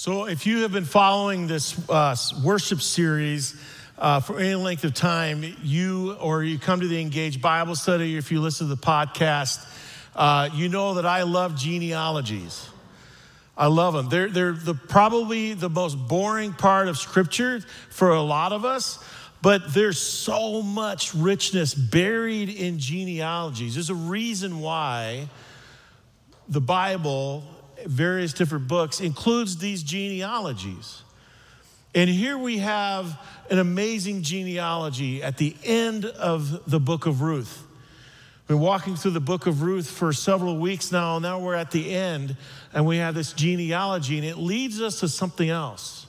So if you have been following this worship series for any length of time, you come to the Engage Bible Study, or if you listen to the podcast, you know that I love genealogies. I love them. They're probably the most boring part of Scripture for a lot of us, but there's so much richness buried in genealogies. There's a reason why the Bible, various different books, includes these genealogies. And here we have an amazing genealogy at the end of the book of Ruth. We've been walking through the book of Ruth for several weeks now, and now we're at the end, and we have this genealogy, and it leads us to something else.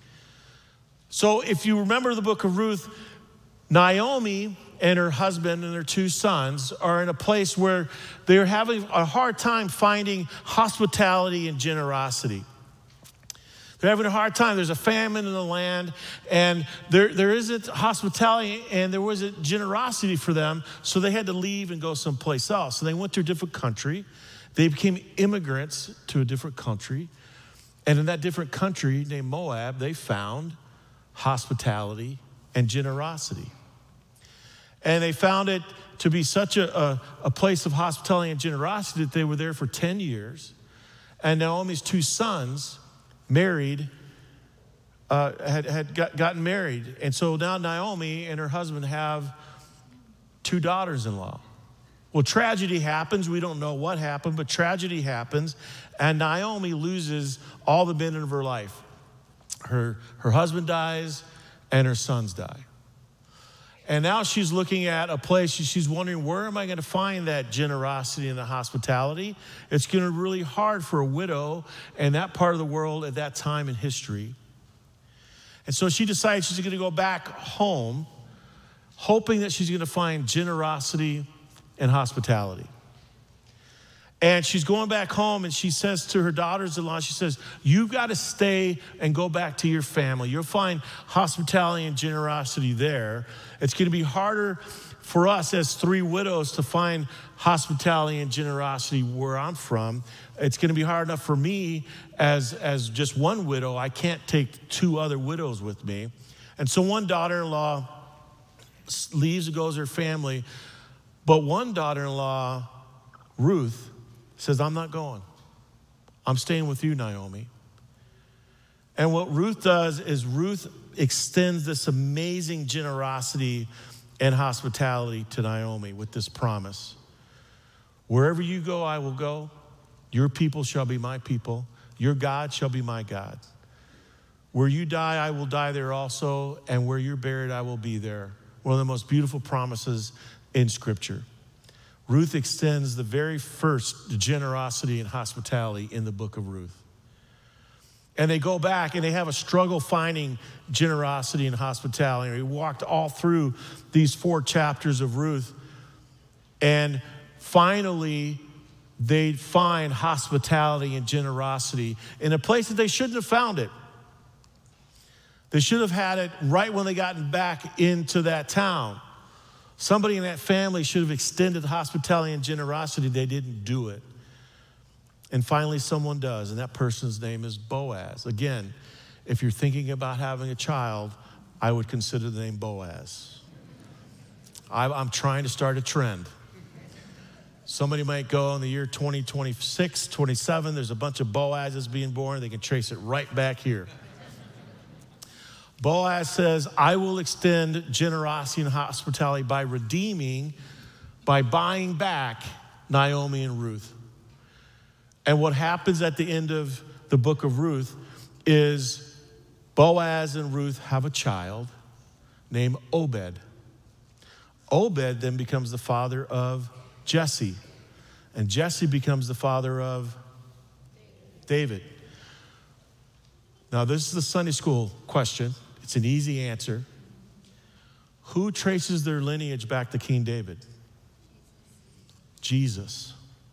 So if you remember the book of Ruth, Naomi and her husband and their two sons are in a place where they're having a hard time finding hospitality and generosity. They're having a hard time. There's a famine in the land, and there isn't hospitality, and there wasn't generosity for them, so they had to leave and go someplace else. So they went to a different country. They became immigrants to a different country, and in that different country named Moab, they found hospitality and generosity. And they found it to be such a place of hospitality and generosity that they were there for 10 years. And Naomi's two sons married, had gotten married. And so now Naomi and her husband have two daughters-in-law. Well, tragedy happens. We don't know what happened, but tragedy happens. And Naomi loses all the men of her life. Her husband dies and her sons die. And now she's looking at a place, she's wondering, where am I going to find that generosity and the hospitality? It's going to be really hard for a widow in that part of the world at that time in history. And so she decides she's going to go back home, hoping that she's going to find generosity and hospitality. And she's going back home, and she says to her daughters-in-law, she says, you've got to stay and go back to your family. You'll find hospitality and generosity there. It's going to be harder for us as three widows to find hospitality and generosity where I'm from. It's going to be hard enough for me as just one widow. I can't take two other widows with me. And so one daughter-in-law leaves and goes to her family, but one daughter-in-law, Ruth, says, I'm not going. I'm staying with you, Naomi. And what Ruth does is Ruth extends this amazing generosity and hospitality to Naomi with this promise. Wherever you go, I will go. Your people shall be my people. Your God shall be my God. Where you die, I will die there also. And where you're buried, I will be there. One of the most beautiful promises in Scripture. Ruth extends the very first generosity and hospitality in the book of Ruth. And they go back and they have a struggle finding generosity and hospitality. We walked all through these 4 chapters of Ruth. And finally, they find hospitality and generosity in a place that they shouldn't have found it. They should have had it right when they got back into that town. Somebody in that family should have extended hospitality and generosity. They didn't do it. And finally, someone does, and that person's name is Boaz. Again, if you're thinking about having a child, I would consider the name Boaz. I'm trying to start a trend. Somebody might go in the year 2026, 27, there's a bunch of Boazes being born. They can trace it right back here. Boaz says, I will extend generosity and hospitality by buying back Naomi and Ruth. And what happens at the end of the book of Ruth is Boaz and Ruth have a child named Obed. Obed then becomes the father of Jesse. And Jesse becomes the father of David. Now, this is the Sunday school question. It's an easy answer. Who traces their lineage back to King David? Jesus.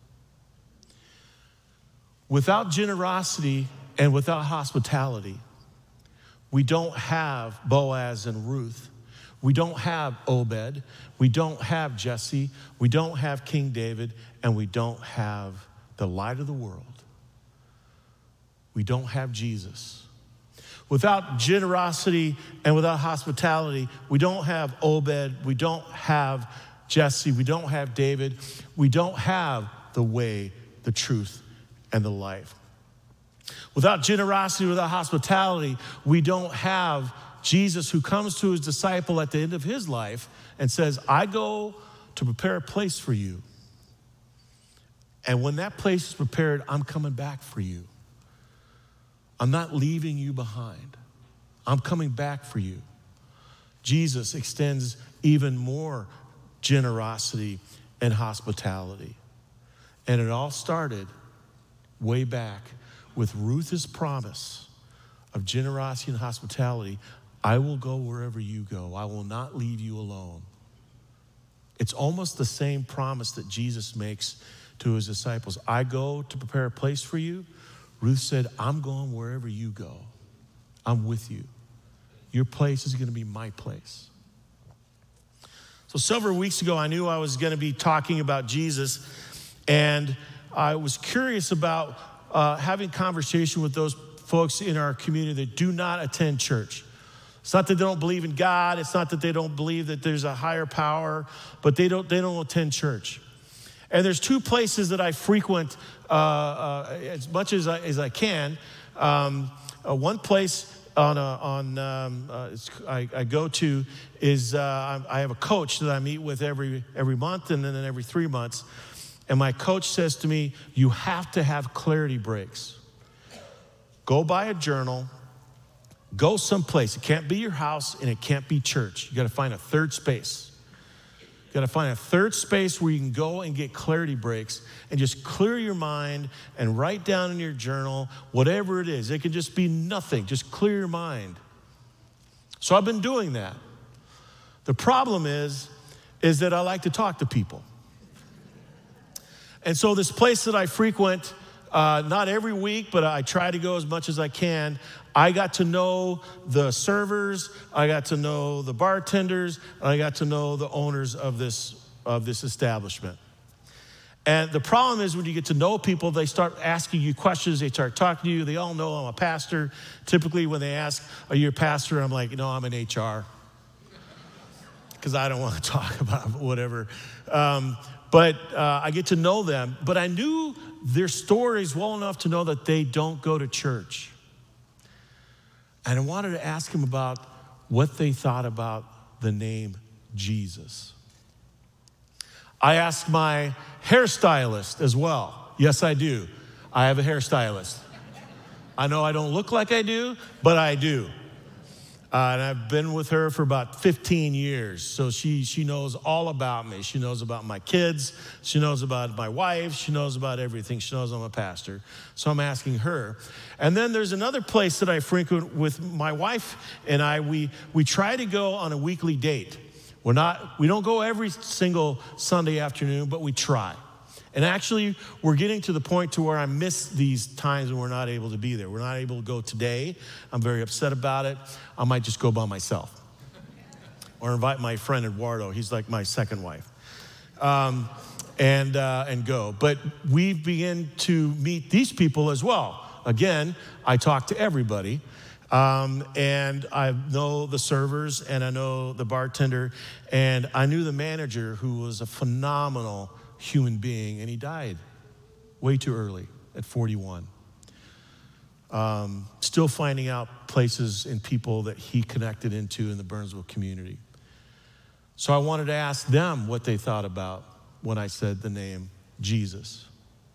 Without generosity and without hospitality, we don't have Boaz and Ruth. We don't have Obed. We don't have Jesse. We don't have King David. And we don't have the light of the world. we don't have Jesus. Without generosity and without hospitality, we don't have Obed, we don't have Jesse, we don't have David, we don't have the way, the truth, and the life. Without generosity, without hospitality, we don't have Jesus who comes to his disciple at the end of his life and says, I go to prepare a place for you. And when that place is prepared, I'm coming back for you. I'm not leaving you behind. I'm coming back for you. Jesus extends even more generosity and hospitality. And it all started way back with Ruth's promise of generosity and hospitality. I will go wherever you go. I will not leave you alone. It's almost the same promise that Jesus makes to his disciples. I go to prepare a place for you. Ruth said, I'm going wherever you go. I'm with you. Your place is going to be my place. So several weeks ago, I knew I was going to be talking about Jesus, and I was curious about having conversation with those folks in our community that do not attend church. It's not that they don't believe in God. It's not that they don't believe that there's a higher power, but they don't attend church. And there's two places that I frequent as much as I can. One place I go to is I have a coach that I meet with every month and then every 3 months. And my coach says to me, you have to have clarity breaks. Go buy a journal. Go someplace. It can't be your house and it can't be church. You got to find a third space. You got to find a third space where you can go and get clarity breaks and just clear your mind and write down in your journal whatever it is. It could just be nothing. Just clear your mind. So I've been doing that. The problem is that I like to talk to people. And so this place that I frequent, not every week, but I try to go as much as I can. I got to know the servers, I got to know the bartenders, and I got to know the owners of this establishment. And the problem is when you get to know people, they start asking you questions, they start talking to you, they all know I'm a pastor. Typically when they ask, are you a pastor? I'm like, no, I'm in HR. Because I don't want to talk about whatever. But I get to know them. But I knew their stories well enough to know that they don't go to church. And I wanted to ask them about what they thought about the name Jesus. I asked my hairstylist as well. Yes, I do. I have a hairstylist. I know I don't look like I do, but I do. And I've been with her for about 15 years. So she knows all about me. She knows about my kids. She knows about my wife. She knows about everything. She knows I'm a pastor. So I'm asking her. And then there's another place that I frequent with my wife and I. We try to go on a weekly date. We don't go every single Sunday afternoon, but we try. And actually, we're getting to the point to where I miss these times when we're not able to be there. We're not able to go today. I'm very upset about it. I might just go by myself. Or invite my friend Eduardo. He's like my second wife. And go. But we begin to meet these people as well. Again, I talk to everybody. And I know the servers and I know the bartender. And I knew the manager who was a phenomenal human being, and he died way too early at 41. Still finding out places and people that he connected into in the Burnsville community. So I wanted to ask them what they thought about when I said the name Jesus.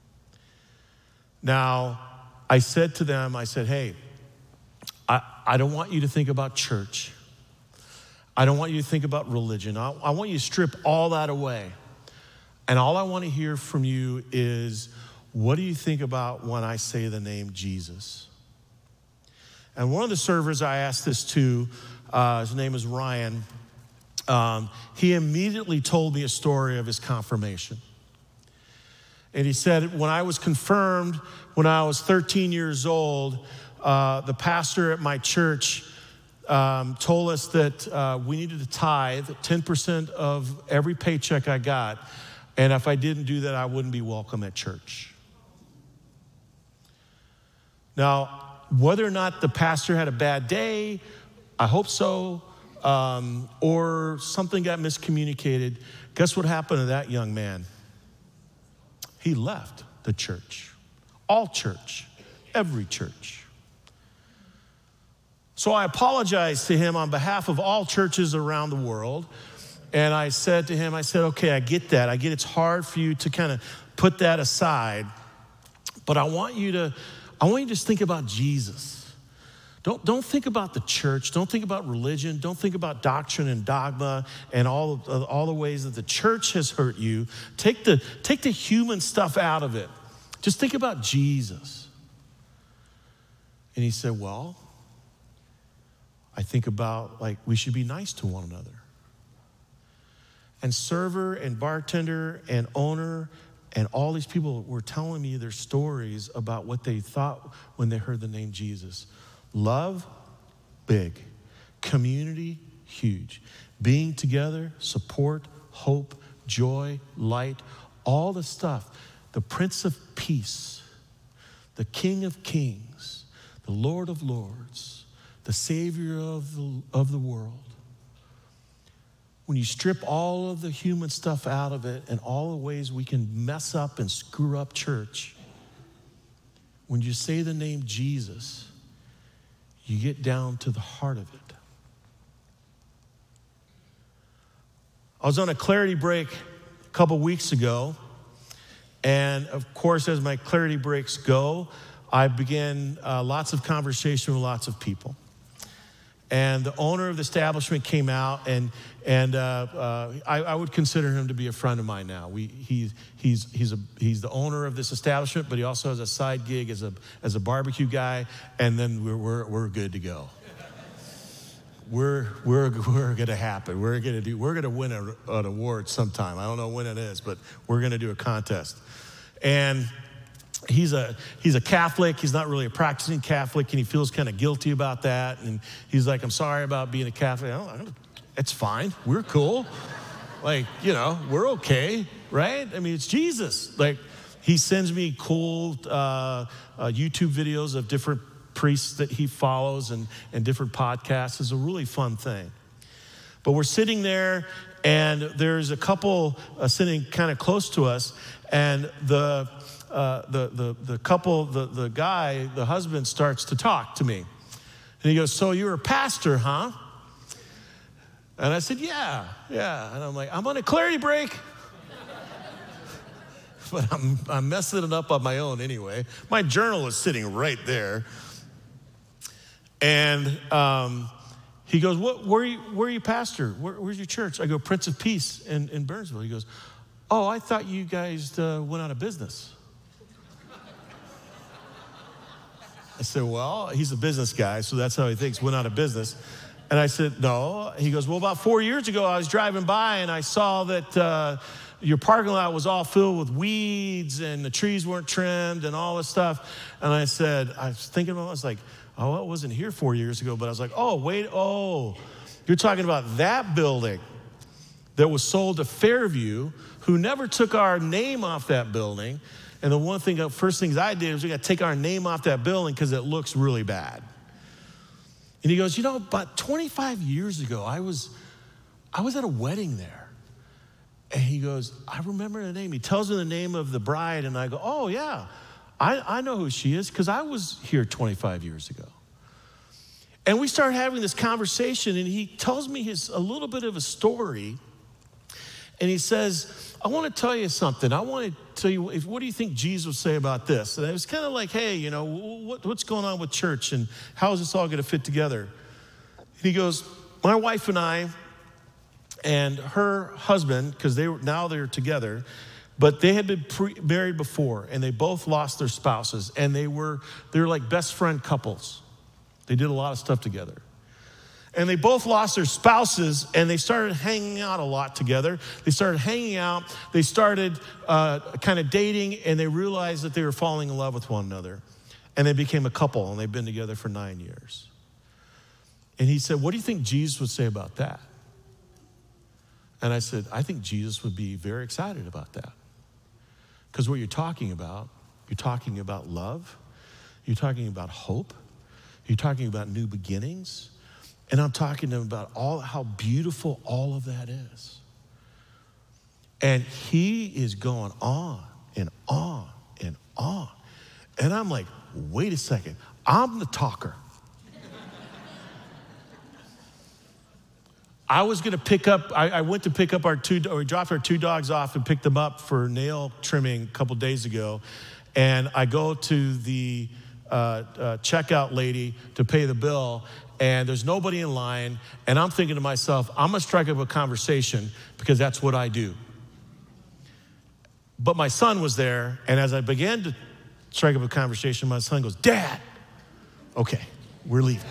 Now, I said to them, hey, I don't want you to think about church. I don't want you to think about religion. I want you to strip all that away. And all I want to hear from you is, what do you think about when I say the name Jesus? And one of the servers I asked this to, his name is Ryan, he immediately told me a story of his confirmation. And he said, when I was confirmed, when I was 13 years old, the pastor at my church told us that we needed to tithe 10% of every paycheck I got. And if I didn't do that, I wouldn't be welcome at church. Now, whether or not the pastor had a bad day, I hope so, or something got miscommunicated, guess what happened to that young man? He left the church, all church, every church. So I apologized to him on behalf of all churches around the world. And I said to him, okay, I get that. I get it's hard for you to kind of put that aside. But I want you to just think about Jesus. Don't think about the church. Don't think about religion. Don't think about doctrine and dogma and all the ways that the church has hurt you. Take the human stuff out of it. Just think about Jesus. And he said, well, I think about like we should be nice to one another. And server and bartender and owner and all these people were telling me their stories about what they thought when they heard the name Jesus. Love, big. Community, huge. Being together, support, hope, joy, light, all the stuff. The Prince of Peace, the King of Kings, the Lord of Lords, the Savior of the world. When you strip all of the human stuff out of it and all the ways we can mess up and screw up church, when you say the name Jesus, you get down to the heart of it. I was on a clarity break a couple weeks ago, and of course, as my clarity breaks go, I began lots of conversation with lots of people. And the owner of the establishment came out, and I would consider him to be a friend of mine now. He's the owner of this establishment, but he also has a side gig as a barbecue guy, and then we're good to go. We're gonna happen. We're gonna win an award sometime. I don't know when it is, but we're gonna do a contest. And he's a Catholic. He's not really a practicing Catholic, and he feels kind of guilty about that. And he's like, I'm sorry about being a Catholic. It's fine. We're cool. Like, we're okay, right? I mean, it's Jesus. Like, he sends me cool YouTube videos of different priests that he follows and different podcasts. It's a really fun thing. But we're sitting there, and there's a couple sitting kind of close to us, and the couple, the guy, the husband starts to talk to me. And he goes, so you're a pastor, huh? And I said, yeah. And I'm like, I'm on a clarity break. But I'm messing it up on my own anyway. My journal is sitting right there. And he goes, where are you pastor? Where's your church? I go, Prince of Peace in Burnsville. He goes, oh, I thought you guys went out of business. I said, well, he's a business guy, so that's how he thinks, went out of business. And I said, no. He goes, well, about 4 years ago, I was driving by and I saw that your parking lot was all filled with weeds and the trees weren't trimmed and all this stuff. And I said, I was thinking about it, I was like, oh, it wasn't here 4 years ago. But I was like, you're talking about that building that was sold to Fairview, who never took our name off that building. And the first things I did was we got to take our name off that building because it looks really bad. And he goes, about 25 years ago, I was at a wedding there. And he goes, I remember the name. He tells me the name of the bride, and I go, oh, yeah, I know who she is because I was here 25 years ago. And we start having this conversation, and he tells me a little bit of a story. And he says, I want to tell you something. I want to tell you, what do you think Jesus would say about this? And it was kind of like, hey, what's going on with church and how is this all going to fit together? And he goes, my wife and I and her husband, because they're together, but they had been married before, and they both lost their spouses, and they're like best friend couples. They did a lot of stuff together. And they both lost their spouses, and they started hanging out a lot together. They started hanging out. They started kind of dating, and they realized that they were falling in love with one another. And they became a couple, and they've been together for 9 years. And he said, what do you think Jesus would say about that? And I said, I think Jesus would be very excited about that. Because what you're talking about love. You're talking about hope. You're talking about new beginnings. And I'm talking to him about how beautiful all of that is. And he is going on and on and on. And I'm like, wait a second, I'm the talker. I was gonna pick up, I went to pick up we dropped our 2 dogs off and picked them up for nail trimming a couple days ago. And I go to the checkout lady to pay the bill, and there's nobody in line. And I'm thinking to myself, I'm gonna strike up a conversation because that's what I do. But my son was there, and as I began to strike up a conversation, my son goes, Dad, okay, we're leaving.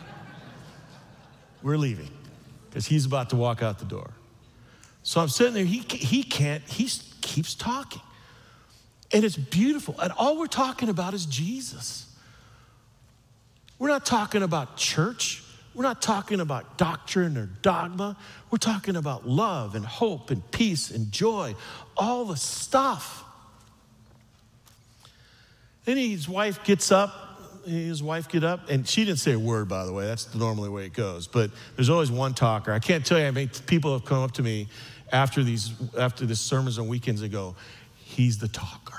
We're leaving, because he's about to walk out the door. So I'm sitting there, he keeps talking. And it's beautiful, and all we're talking about is Jesus. We're not talking about church. We're not talking about doctrine or dogma. We're talking about love and hope and peace and joy, all the stuff. Then his wife get up, and she didn't say a word, by the way. That's normally the way it goes. But there's always one talker. I can't tell you how many people have come up to me after these sermons on weekends and go, he's the talker.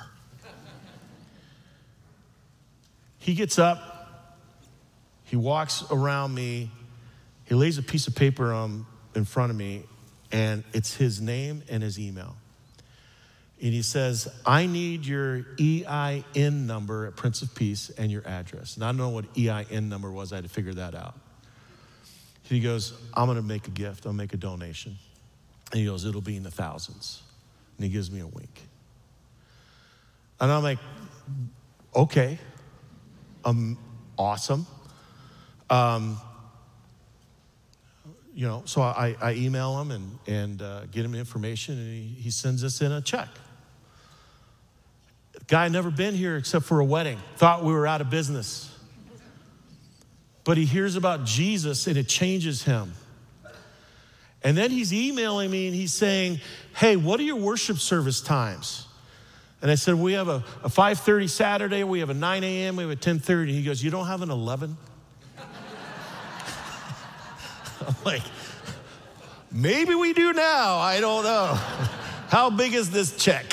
He gets up. He walks around me, he lays a piece of paper in front of me, and it's his name and his email. And he says, I need your EIN number at Prince of Peace and your address. And I don't know what EIN number was, I had to figure that out. He goes, I'm gonna make a gift, I'll make a donation. And he goes, it'll be in the thousands. And he gives me a wink. And I'm like, okay, awesome. So I email him and get him information, and he sends us in a check. The guy had never been here except for a wedding, thought we were out of business. But he hears about Jesus, and it changes him. And then he's emailing me, and he's saying, hey, what are your worship service times? And I said, we have a 5:30 Saturday, we have a 9 a.m., we have a 10:30. He goes, you don't have an 11? I'm like, maybe we do now, I don't know. How big is this check?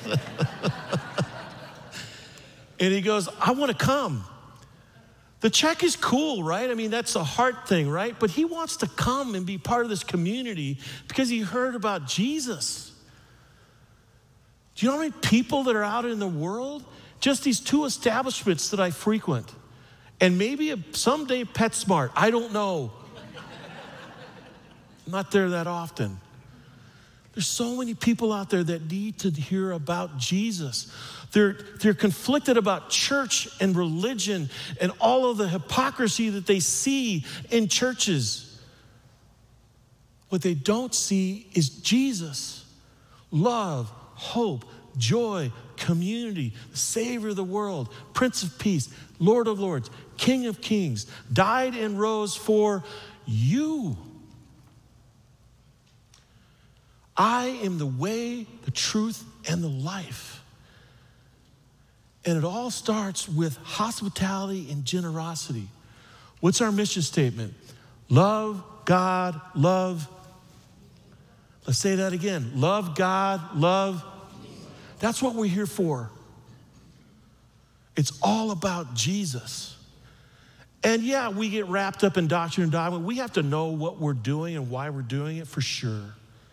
And he goes, I want to come. The check is cool, right? I mean, that's a heart thing, right? But he wants to come and be part of this community because he heard about Jesus. Do you know how many people that are out in the world? Just these 2 establishments that I frequent. And maybe someday PetSmart, I don't know. I'm not there that often. There's so many people out there that need to hear about Jesus. They're conflicted about church and religion and all of the hypocrisy that they see in churches. What they don't see is Jesus. Love, hope, joy, community, the Savior of the world, Prince of Peace, Lord of Lords, King of Kings, died and rose for you. I am the way, the truth, and the life. And it all starts with hospitality and generosity. What's our mission statement? Love God, love. Let's say that again. Love God, love. That's what we're here for. It's all about Jesus. And yeah, we get wrapped up in doctrine and dogma. We have to know what we're doing and why we're doing it for sure.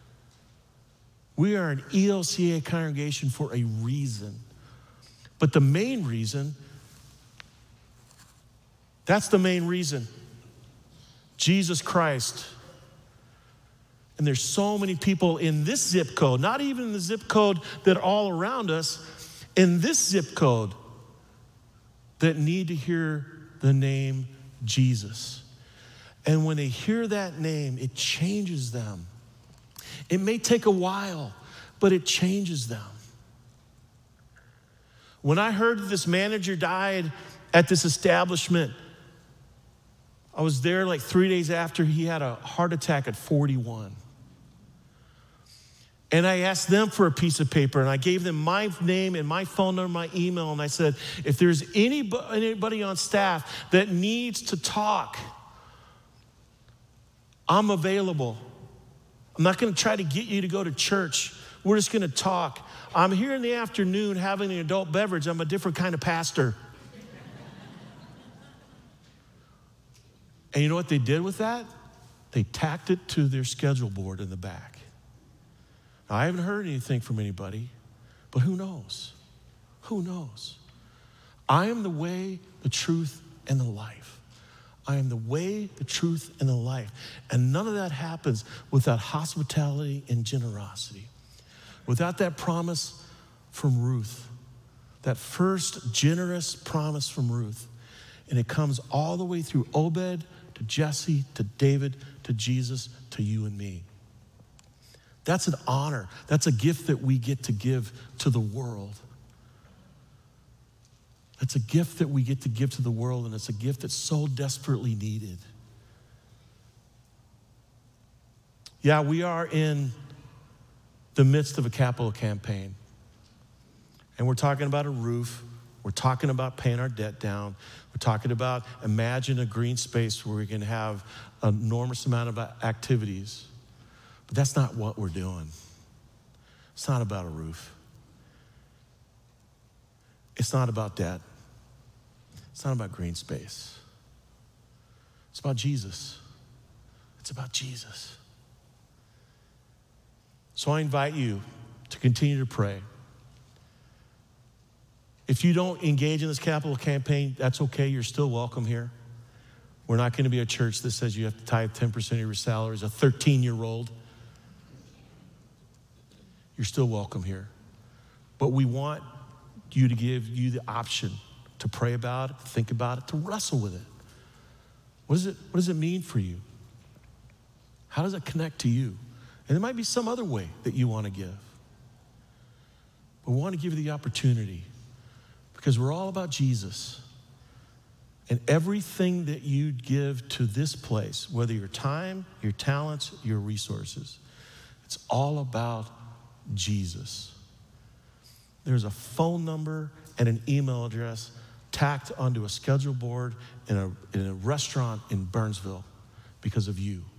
We are an ELCA congregation for a reason. But the main reason, that's the main reason. Jesus Christ. And there's so many people in this zip code, not even in the zip code that are all around us, in this zip code that need to hear the name Jesus. And when they hear that name, it changes them. It may take a while, but it changes them. When I heard this manager died at this establishment, I was there like 3 days after he had a heart attack at 41. And I asked them for a piece of paper, and I gave them my name and my phone number, my email, and I said, if there's anybody on staff that needs to talk, I'm available. I'm not gonna try to get you to go to church. We're just gonna talk. I'm here in the afternoon having an adult beverage. I'm a different kind of pastor. And you know what they did with that? They tacked it to their schedule board in the back. Now, I haven't heard anything from anybody, but who knows? Who knows? I am the way, the truth, and the life. I am the way, the truth, and the life. And none of that happens without hospitality and generosity. Without that promise from Ruth, that first generous promise from Ruth. And it comes all the way through Obed to Jesse to David to Jesus to you and me. That's an honor. That's a gift that we get to give to the world. It's a gift that we get to give to the world, and it's a gift that's so desperately needed. Yeah, we are in the midst of a capital campaign. And we're talking about a roof. We're talking about paying our debt down. We're talking about imagine a green space where we can have an enormous amount of activities. But that's not what we're doing. It's not about a roof. It's not about debt. It's not about green space. It's about Jesus. It's about Jesus. So I invite you to continue to pray. If you don't engage in this capital campaign, that's okay. You're still welcome here. We're not going to be a church that says you have to tithe 10% of your salary as a 13-year-old. You're still welcome here. But we want you to give you the option to pray about it, to think about it, to wrestle with it. What does it mean for you? How does it connect to you? And there might be some other way that you want to give. But we want to give you the opportunity because we're all about Jesus. And everything that you give to this place, whether your time, your talents, your resources, it's all about Jesus. There's a phone number and an email address tacked onto a schedule board in a restaurant in Burnsville because of you.